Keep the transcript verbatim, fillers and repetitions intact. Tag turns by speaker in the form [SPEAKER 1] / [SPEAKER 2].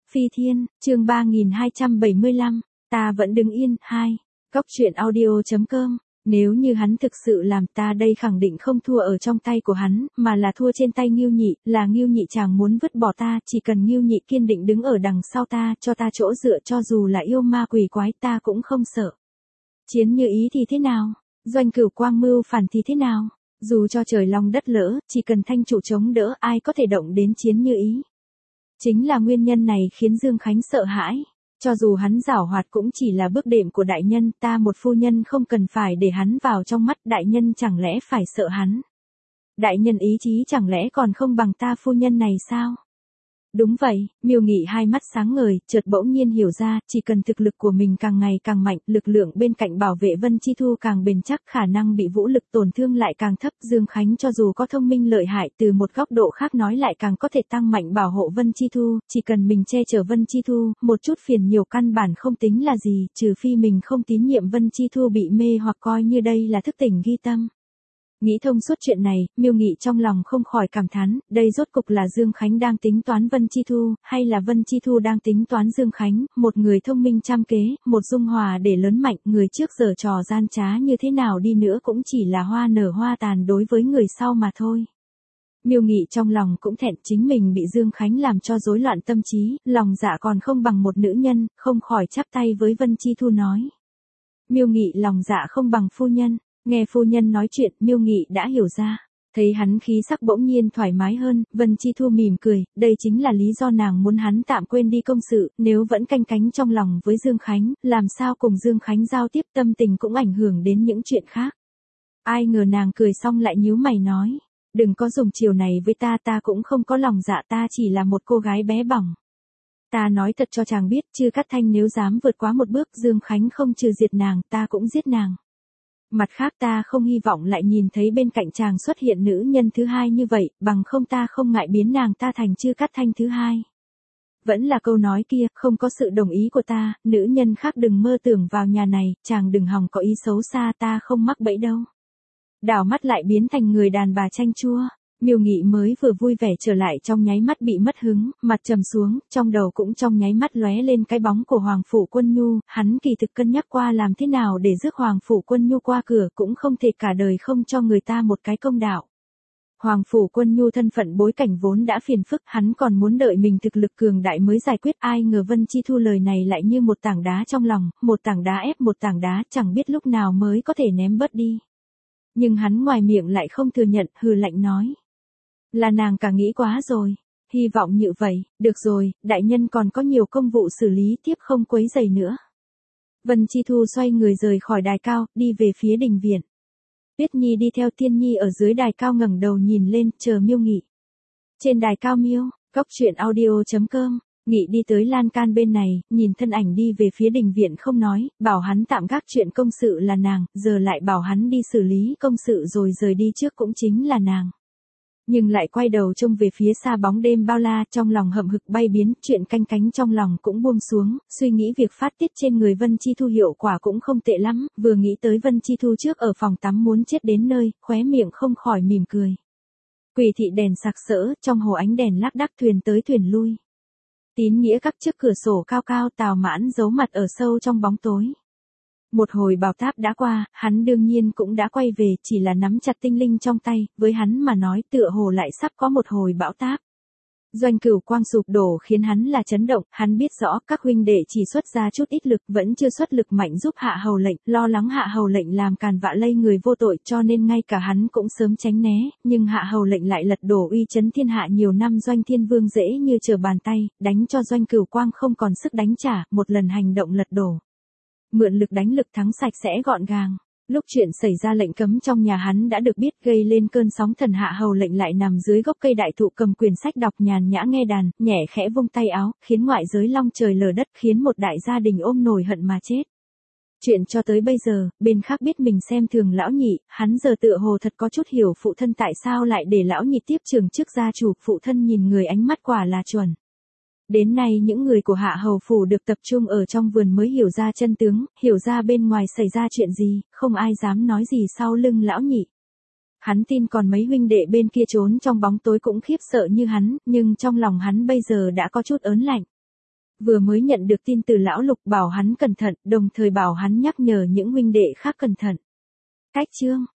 [SPEAKER 1] Phi Thiên, chương ba nghìn hai trăm bảy mươi lăm, ta vẫn đứng yên, hai. Góc truyện audio chấm com. Nếu như hắn thực sự làm, ta đây khẳng định không thua ở trong tay của hắn, mà là thua trên tay Ngưu Nhị, là Ngưu Nhị chàng muốn vứt bỏ ta, chỉ cần Ngưu Nhị kiên định đứng ở đằng sau ta, cho ta chỗ dựa, cho dù là yêu ma quỷ quái ta cũng không sợ. Chiến Như Ý thì thế nào? Doanh Cửu Quang mưu phản thì thế nào? Dù cho trời long đất lỡ, chỉ cần thanh chủ chống đỡ, ai có thể động đến Chiến Như Ý. Chính là nguyên nhân này khiến Dương Khánh sợ hãi. Cho dù hắn giảo hoạt cũng chỉ là bước đệm của đại nhân, ta một phu nhân không cần phải để hắn vào trong mắt, đại nhân chẳng lẽ phải sợ hắn. Đại nhân ý chí chẳng lẽ còn không bằng ta phu nhân này sao? Đúng vậy, Miêu Nghị hai mắt sáng ngời, chợt bỗng nhiên hiểu ra, chỉ cần thực lực của mình càng ngày càng mạnh, lực lượng bên cạnh bảo vệ Vân Chi Thu càng bền chắc, khả năng bị vũ lực tổn thương lại càng thấp. Dương Khánh cho dù có thông minh lợi hại, từ một góc độ khác nói lại càng có thể tăng mạnh bảo hộ Vân Chi Thu, chỉ cần mình che chở Vân Chi Thu, một chút phiền nhiều căn bản không tính là gì, trừ phi mình không tín nhiệm Vân Chi Thu bị mê hoặc coi như đây là thức tỉnh ghi tâm. Nghĩ thông suốt chuyện này, Miêu Nghị trong lòng không khỏi cảm thán, đây rốt cục là Dương Khánh đang tính toán Vân Chi Thu, hay là Vân Chi Thu đang tính toán Dương Khánh, một người thông minh trăm kế, một dung hòa để lớn mạnh, người trước giờ trò gian trá như thế nào đi nữa cũng chỉ là hoa nở hoa tàn đối với người sau mà thôi. Miêu Nghị trong lòng cũng thẹn, chính mình bị Dương Khánh làm cho rối loạn tâm trí, lòng dạ còn không bằng một nữ nhân, không khỏi chắp tay với Vân Chi Thu nói. Miêu Nghị lòng dạ không bằng phu nhân. Nghe phu nhân nói chuyện, Miêu Nghị đã hiểu ra. Thấy hắn khí sắc bỗng nhiên thoải mái hơn, Vân Chi Thu mỉm cười, đây chính là lý do nàng muốn hắn tạm quên đi công sự, nếu vẫn canh cánh trong lòng với Dương Khánh, làm sao cùng Dương Khánh giao tiếp, tâm tình cũng ảnh hưởng đến những chuyện khác. Ai ngờ nàng cười xong lại nhíu mày nói, đừng có dùng chiều này với ta, ta cũng không có lòng dạ, ta chỉ là một cô gái bé bỏng. Ta nói thật cho chàng biết, Chư Cát Thanh nếu dám vượt quá một bước, Dương Khánh không trừ diệt nàng, ta cũng giết nàng. Mặt khác ta không hy vọng lại nhìn thấy bên cạnh chàng xuất hiện nữ nhân thứ hai như vậy, bằng không ta không ngại biến nàng ta thành Chư Cát Thanh thứ hai. Vẫn là câu nói kia, không có sự đồng ý của ta, nữ nhân khác đừng mơ tưởng vào nhà này, chàng đừng hòng có ý xấu xa, ta không mắc bẫy đâu. Đảo mắt lại biến thành người đàn bà chanh chua. Miêu Nghị mới vừa vui vẻ trở lại trong nháy mắt bị mất hứng, mặt trầm xuống, trong đầu cũng trong nháy mắt lóe lên cái bóng của Hoàng Phủ Quân Nhu, hắn kỳ thực cân nhắc qua làm thế nào để rước Hoàng Phủ Quân Nhu qua cửa, cũng không thể cả đời không cho người ta một cái công đạo. Hoàng Phủ Quân Nhu thân phận bối cảnh vốn đã phiền phức, hắn còn muốn đợi mình thực lực cường đại mới giải quyết, ai ngờ Vân Chi Thu lời này lại như một tảng đá trong lòng, một tảng đá ép một tảng đá, chẳng biết lúc nào mới có thể ném bớt đi. Nhưng hắn ngoài miệng lại không thừa nhận, hừ lạnh nói. Là nàng cả nghĩ quá rồi, hy vọng như vậy, được rồi, đại nhân còn có nhiều công vụ xử lý, tiếp không quấy rầy nữa. Vân Chi Thu xoay người rời khỏi đài cao, đi về phía đình viện. Tuyết Nhi đi theo Tiên Nhi ở dưới đài cao ngẩng đầu nhìn lên, chờ Miêu Nghị. Trên đài cao Miêu, góc truyện audio chấm com, Nghị đi tới lan can bên này, nhìn thân ảnh đi về phía đình viện không nói, bảo hắn tạm gác chuyện công sự là nàng, giờ lại bảo hắn đi xử lý công sự rồi rời đi trước cũng chính là nàng. Nhưng lại quay đầu trông về phía xa bóng đêm bao la, trong lòng hậm hực bay biến, chuyện canh cánh trong lòng cũng buông xuống, suy nghĩ việc phát tiết trên người Vân Chi Thu hiệu quả cũng không tệ lắm, vừa nghĩ tới Vân Chi Thu trước ở phòng tắm muốn chết đến nơi, khóe miệng không khỏi mỉm cười. Quỷ thị đèn sặc sỡ, trong hồ ánh đèn lác đác, thuyền tới thuyền lui. Tín nghĩa các trước cửa sổ cao cao, Tào Mãn giấu mặt ở sâu trong bóng tối. Một hồi bảo táp đã qua, hắn đương nhiên cũng đã quay về, chỉ là nắm chặt tinh linh trong tay, với hắn mà nói tựa hồ lại sắp có một hồi bão táp. Doanh Cửu Quang sụp đổ khiến hắn là chấn động, hắn biết rõ các huynh đệ chỉ xuất ra chút ít lực, vẫn chưa xuất lực mạnh giúp Hạ Hầu Lệnh, lo lắng Hạ Hầu Lệnh làm càn vạ lây người vô tội, cho nên ngay cả hắn cũng sớm tránh né, nhưng Hạ Hầu Lệnh lại lật đổ uy chấn thiên hạ nhiều năm Doanh Thiên Vương dễ như trở bàn tay, đánh cho Doanh Cửu Quang không còn sức đánh trả, một lần hành động lật đổ. Mượn lực đánh lực thắng sạch sẽ gọn gàng. Lúc chuyện xảy ra lệnh cấm trong nhà hắn đã được biết, gây lên cơn sóng thần. Hạ Hầu Lệnh lại nằm dưới gốc cây đại thụ cầm quyển sách đọc nhàn nhã nghe đàn, nhẹ khẽ vung tay áo, khiến ngoại giới long trời lở đất, khiến một đại gia đình ôm nổi hận mà chết. Chuyện cho tới bây giờ, bên khác biết mình xem thường lão nhị, hắn giờ tựa hồ thật có chút hiểu phụ thân tại sao lại để lão nhị tiếp trường chức gia chủ, phụ thân nhìn người ánh mắt quả là chuẩn. Đến nay những người của Hạ Hầu Phủ được tập trung ở trong vườn mới hiểu ra chân tướng, hiểu ra bên ngoài xảy ra chuyện gì, không ai dám nói gì sau lưng lão nhị. Hắn tin còn mấy huynh đệ bên kia trốn trong bóng tối cũng khiếp sợ như hắn, nhưng trong lòng hắn bây giờ đã có chút ớn lạnh. Vừa mới nhận được tin từ lão Lục bảo hắn cẩn thận, đồng thời bảo hắn nhắc nhở những huynh đệ khác cẩn thận. Cách chương